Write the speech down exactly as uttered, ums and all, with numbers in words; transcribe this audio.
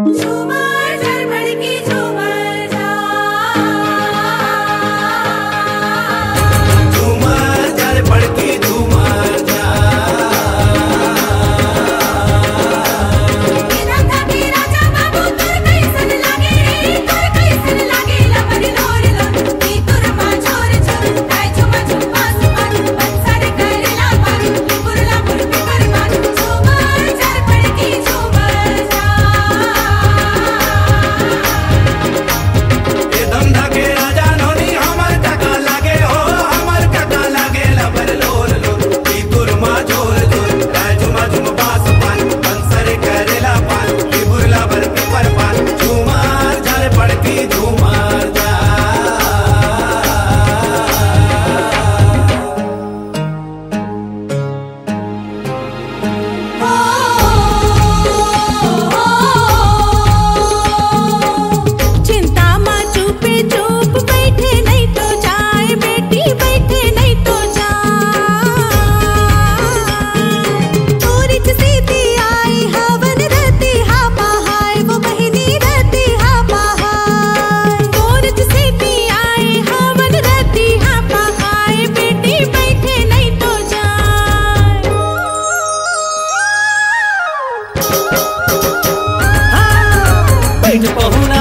झूमर झर भड़की झूमर जा झूमर झर भड़की झूमर जा राधा के राजा बाबू तुर कैसन लागे रे तुर कैसन लागे लबर लोर लोर की तुर मा छोर छोर काय झुमा झुमा सुमन बंसर करेला मन बुरला बुर पे परमान झूमर झर भड़की झूमर जा ए धमधा के राजा नोनी हमर टका लागे हो हमर टका लागे लबर लोर लोर की तुर मा जोर जोर काय झुमा झुम बास पान बंसर करेला पान लिबुरला बर पिपर पान झूमर झर भड़की झूमर जा चिंता मा चुपे चुप बैठे नहीं तो जाए बेटी बैठे नहीं तो जाए तोरिच सीती आई हवन रहती हा बहाय वो बहिनी रहती हा बहाय तोरिच सीती आई हवन रहती हा बहाय बेटी बैठे नहीं तो जाए बैठ पहुना